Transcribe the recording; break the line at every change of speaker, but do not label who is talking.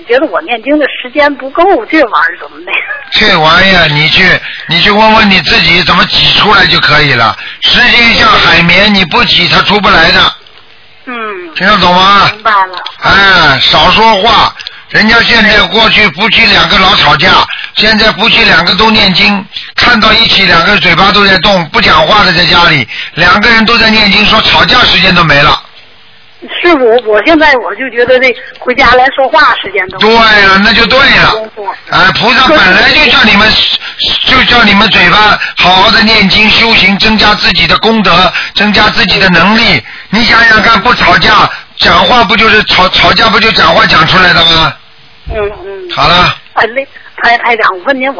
觉得我念经的时间不够，这玩意儿怎么的？
这玩意儿你去问问你自己怎么挤出来就可以了。时间像海绵，你不挤它出不来的。听得懂吗？
明白了。
哎，少说话。人家现在过去夫妻两个老吵架，现在夫妻两个都念经，看到一起两个嘴巴都在动，不讲话的在家里，两个人都在念经，说吵架时间都没了。
是我现在我就觉得这回家来说话时间都
对了，那就对了。菩萨本来就叫你们嘴巴好好的念经修行，增加自己的功德，增加自己的能力。你想想看，不吵架，讲话不就是吵架不就讲话讲出来的吗？好了。
台长，我问您，